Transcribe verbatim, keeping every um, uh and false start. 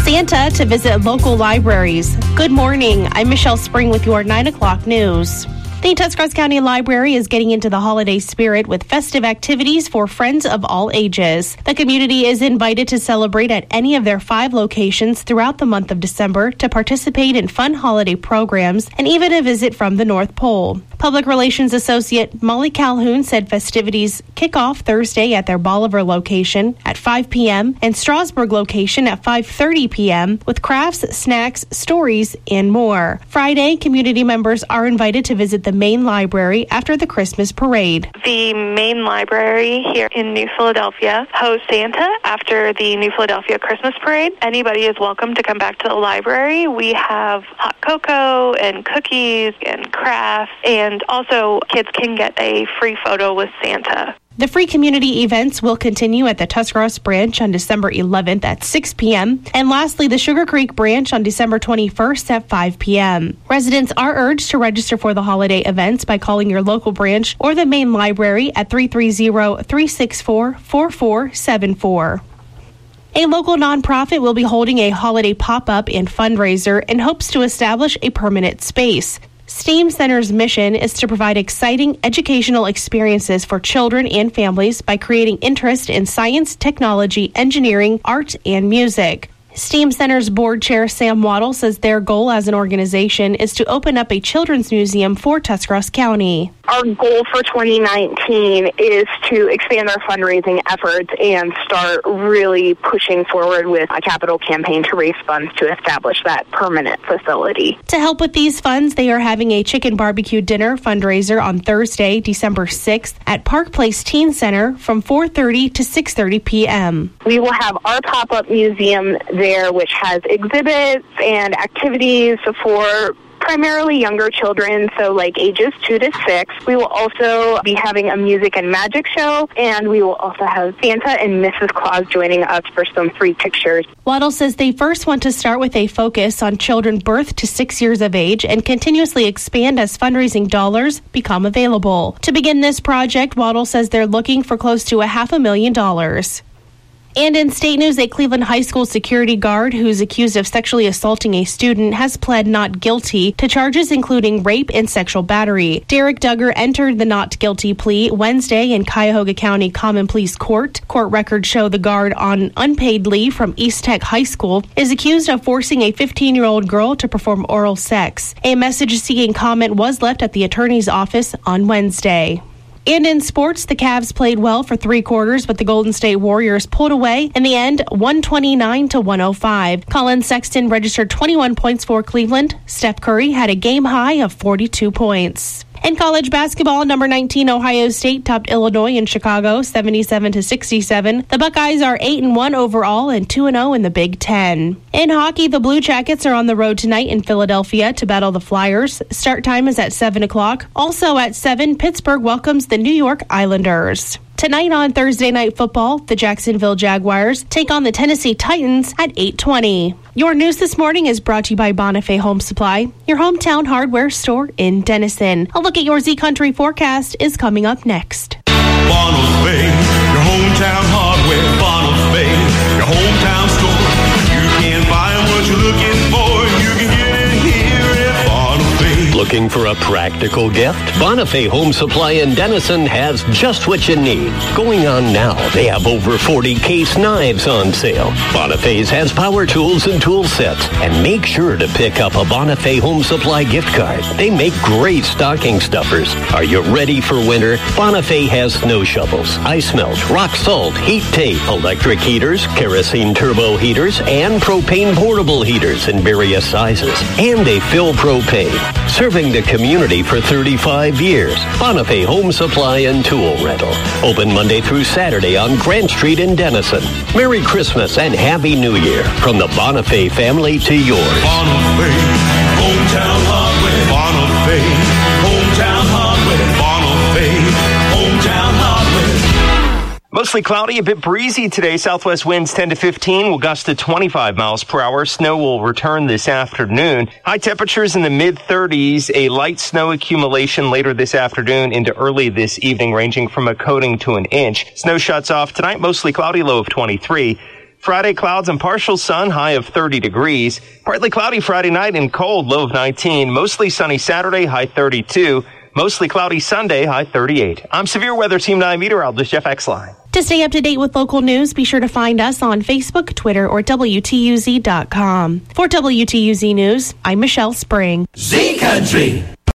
Santa to visit local libraries. Good morning. I'm Michelle Spring with your nine o'clock news. The Tuscarawas County Library is getting into the holiday spirit with festive activities for friends of all ages. The community is invited to celebrate at any of their five locations throughout the month of December to participate in fun holiday programs and even a visit from the North Pole. Public Relations Associate Molly Calhoun said festivities kick off Thursday at their Bolivar location at five p.m. and Strasburg location at five thirty p.m. with crafts, snacks, stories, and more. Friday, community members are invited to visit the main library after the Christmas parade. The main library here in New Philadelphia hosts Santa after the New Philadelphia Christmas parade. Anybody is welcome to come back to the library. We have hot cocoa and cookies and crafts, and also kids can get a free photo with Santa. The free community events will continue at the Tuscarawas branch on December eleventh at six p.m. and lastly, the Sugar Creek branch on December twenty-first at five p.m. Residents are urged to register for the holiday events by calling your local branch or the main library at three three zero, three six four, four four seven four. A local nonprofit will be holding a holiday pop-up and fundraiser in hopes to establish a permanent space. STEAM Center's mission is to provide exciting educational experiences for children and families by creating interest in science, technology, engineering, art, and music. STEAM Center's board chair Sam Waddle says their goal as an organization is to open up a children's museum for Tuscarawas County. Our goal for twenty nineteen is to expand our fundraising efforts and start really pushing forward with a capital campaign to raise funds to establish that permanent facility. To help with these funds, they are having a chicken barbecue dinner fundraiser on Thursday, December sixth at Park Place Teen Center from four thirty to six thirty p.m. We will have our pop-up museum there, which has exhibits and activities for primarily younger children, so like ages two to six. We will also be having a music and magic show, and we will also have Santa and Missus Claus joining us for some free pictures. Waddle says they first want to start with a focus on children birth to six years of age and continuously expand as fundraising dollars become available. To begin this project, Waddle says they're looking for close to a half a million dollars. And in state news, a Cleveland High School security guard who's accused of sexually assaulting a student has pled not guilty to charges including rape and sexual battery. Derek Duggar entered the not guilty plea Wednesday in Cuyahoga County Common Pleas Court. Court records show the guard on unpaid leave from East Tech High School is accused of forcing a fifteen-year-old girl to perform oral sex. A message seeking comment was left at the attorney's office on Wednesday. And in sports, the Cavs played well for three quarters, but the Golden State Warriors pulled away in the end, one twenty-nine to one oh five. Colin Sexton registered twenty-one points for Cleveland. Steph Curry had a game high of forty-two points. In college basketball, number nineteen Ohio State topped Illinois in Chicago seventy-seven to sixty-seven. The Buckeyes are eight and one overall and two and oh in the Big Ten. In hockey, the Blue Jackets are on the road tonight in Philadelphia to battle the Flyers. Start time is at seven o'clock. Also at seven, Pittsburgh welcomes the New York Islanders. Tonight on Thursday Night Football, the Jacksonville Jaguars take on the Tennessee Titans at eight twenty. Your news this morning is brought to you by Bonifay Home Supply, your hometown hardware store in Denison. A look at your Z Country forecast is coming up next. Bonifay, your hometown hardware. Bonifay, your hometown store. You can find what you're looking for. You can get it here at Bonifay. Looking for a practical gift? Bonifay Home Supply in Denison has just what you need. Going on now, they have over forty case knives on sale. Bonifay's has power tools and tool sets. And make sure to pick up a Bonifay Home Supply gift card. They make great stocking stuffers. Are you ready for winter? Bonifay has snow shovels, ice melt, rock salt, heat tape, electric heaters, kerosene turbo heaters, and propane portable heaters in various sizes. And they fill propane. Serving the community for thirty-five years. Bonifay Home Supply and Tool Rental. Open Monday through Saturday on Grant Street in Denison. Merry Christmas and Happy New Year from the Bonifay family to yours. Bonifay, hometown hardware. Bonifay, hometown hardware. Bonifay, hometown hardware. Mostly cloudy, a bit breezy today. Southwest winds ten to fifteen, will gust to twenty-five miles per hour. Snow will return this afternoon. High temperatures in the mid thirties. A light snow accumulation later this afternoon into early this evening, ranging from a coating to an inch. Snow shuts off tonight, mostly cloudy, low of twenty-three. Friday, clouds and partial sun, high of thirty degrees. Partly cloudy Friday night and cold, low of nineteen. Mostly sunny Saturday, high thirty-two. Mostly cloudy Sunday, high thirty-eight. I'm Severe Weather Team nine meteorologist Jeff Exline. To stay up to date with local news, be sure to find us on Facebook, Twitter, or W T U Z dot com. For W T U Z News, I'm Michelle Spring. Z Country.